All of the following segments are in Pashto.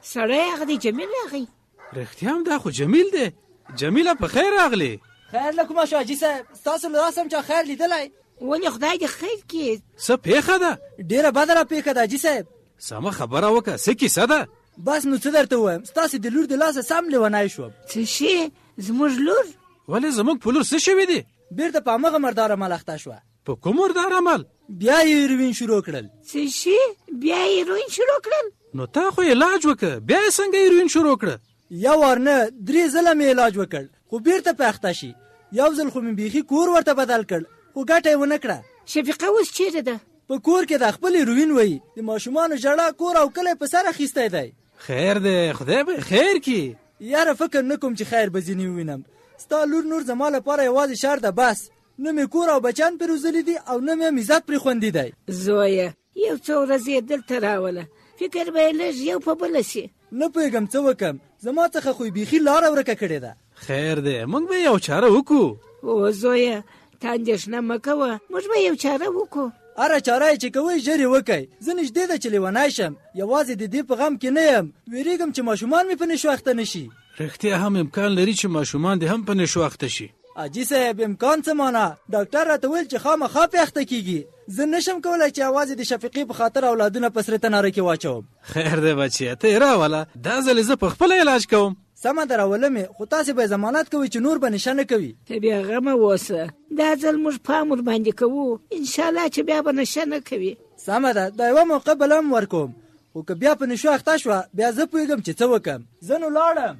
سړی هغه دی جمیل راغی. رښتیا هم دا خو جمیل دی. جمیله په خیر راغلی. خیر له کومه شو حاجي صاحب؟ ستاسو له لاسه هم چا خیر لیدلی؟ ولې خدای دې خیر کړي. څه پیښه ده؟ ډېره بده را پیښه ده حاجي صاحب. سمه خبره وکړه، څه کیسه ده؟ بس نو څه درته ووایم، ستاسې د لور د لاسه سم لیونی شوم. څه شي؟ زموږ لور؟ ولې زموږ په لور څه شوي دي؟ بیرته په همغه مردار عمل اخته شوه. په کوم مردار عمل؟ بیا یې هیروین شروع کړل. څه شي؟ بیا یې هیروین شروع کړل؟ نو تا خو علاج وکړه، بیا یې څنګه هیروین شروع کړه؟ یو وار نه 3 ځله مې علاج وکړ، خو بیرته په اخته شي. یو ځل خو مې بیخي کور ورته بدل کړ، خو ګټه یې ونه کړه. شفیقه اوس چیرته ده؟ په کور کې د خپل هیروین وایي د ماشومانو ژړا کور او کلی په سر اخیستی دی. خیر دی، خدای به خیر کړي. یاره فکر نه کوم چې خیر به ځینې ووینم. ستا لور نور زما لپاره یوازې شر ده. بس نه مې کور او بچیان پرې روزلي دي او نه مې عزت پرې خوندي دی. زویه یو څو ورځې یې دلته راوله، فکر به یې لږ یو په بله شي. نه پوهېږم څه وکړم، زما څخه خو یې بیخي لاره ورکه کړې ده. خیر دی، موږ به یو چاره وکړو. او زویه ته اندېښنه مه کوه، موږ به یو چاره وکړو. هره چاره چې کوئ ژر یې وکئ. زه نږدې ده چې لیونی شم، یوازې د دې په غم کې نه یم. ویرېږم چې ماشومان مې په نشو اخته نه شي. رښتیا هم امکان لري چې ماشومان دې هم په نشو اخته شي. حاجي صاحب امکان څه مانه؟ ډاکټر راته ویل چې خامخا پې اخته کیږي. زه نشم کولی چې یوازې د شفیقې په خاطر اولادونه په سره تناره کې واچوم. خیر دی بچیه، ته یې راوله، دا ځل زه په خپله علاج کوم. سمه ده راوله مې، خو تاسې به ضمانت کوئ چې نور به نشه نه کوي. ته بیا غمه اوسه، دا ځل موږ پام ورباندې کوو، انشاءالله چې بیا به نشه نه کوي. سمه ده، دا یوه موقع بله هم ورکوم، خو که بیا په نشو اخته شوه بیا زه پوهېږم چې څه وکړم. زه نو لاړم.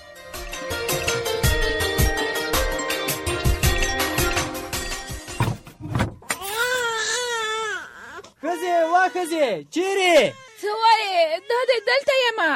ښځې وا ښځې چیرې؟ څه وایې؟ دا دی دلته یمه.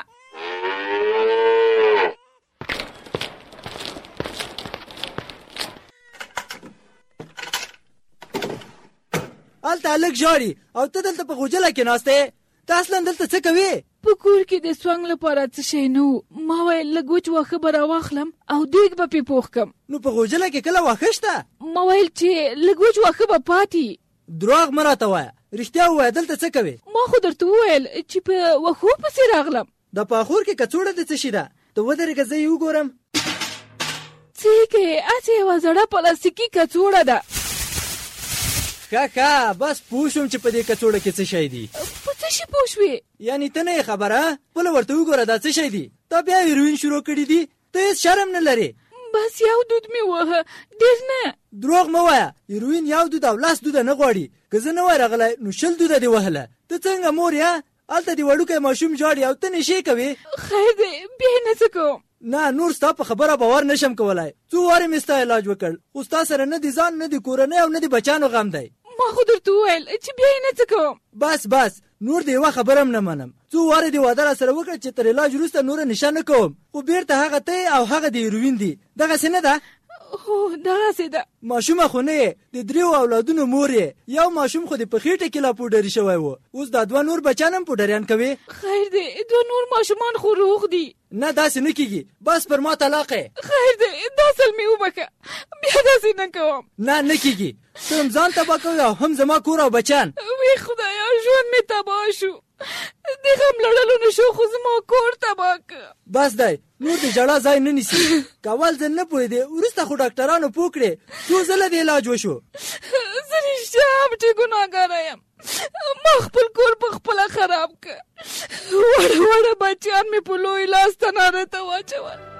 هلته هلک ژاړي او ته دلته په غوجله کې ناستې. ته اصلا دلته څه کوې؟ په کور کې د سونګ لپاره څه شی نه و. ما ویل لږ وچ واښه به راواخلم او دیګ به پې پوخ کړم. نو په غوجله کې کله واښه شته؟ ما ویل چې لږ وچ واښه به پاتې. دروغ مه راته وایه، رښتیا ووایه دلته څه کوې؟ ما خو درته وویل چې په واښو پسې راغلم. د پاخور کې کڅوړه د څه شي ده؟ ته ودرېږه زه یې وګورم. څه یې کوې؟ هسې یوه زړه پلاستیکي کڅوړه ده. ښه بس پوه شوم چې په دې کڅوړه کې څه شی دی. په څه شي پوه شوې؟ یعنې ته نه یې خبره؟ خپله ورته وګوره دا څه شی دی. تا بیا هیروین شروع کړي دي؟ ته هېڅ شرم نه لرې. بس یو دود مې ووهه، ډېر نه. دروغ مه وایه، هیروین یو دود او 10 دوده نه غواړي. که زه نه وای راغلی نو 20 دوده دې وهله. ته څنګه مور یې؟ هلته دې وړوکی ماشوم ژاړي او ته نشې کوې. خیر دی بیا یې نه څه کوم. نه نور ستا په خبره باور نشم کولی. څو وارې مې ستا علاج وکړ، خو ستا سره نه د ځان نه د کورنۍ او نه د بچیانو غم دی. ما خو درته وویل چې بیا یې نه څه کوم. بس نور د یوه خبره هم نه منم. څو وارې دې واده را سره وکړه چې تر علاج وروسته نوره نشه نه کوم، خو بیرته هغه ته او هغه د هیروین دي. دغسې نه ده؟ هو دغسې ده. ماشومه خو نه یې، د 3 اولادونو مور یې. یو ماشوم خو دې په خېټه کې لا پوډري شوی و، اوس دا 2 نور بچیان هم پوډریان کوي. خیر دی 2 نور ماشومان خو روغ دي. نه داسې نه کېږي، بس پر ما طلاق یې. خیر دی دا ځل مې وبښه، بیا داسې نه کوم. نه کېږي، ته هم ځان تباه کوې او هم زما کور او بچیان. وی خدایا ژوند مې تباه شو، د غم لړلو نه شو خو زما کور تباه که. بس دی نور د ژړا ځای نه نیسي. که اول ځل نه پوهېدې وروسته خو ډاکټرانو پوه کړې، څو ځله د علاج وشو. زه رښتیا هم چې ګناهګاره یم، ما خپل کور په خپله خراب که. وړه بچیان مې په لوی لاس تناره ته واچول.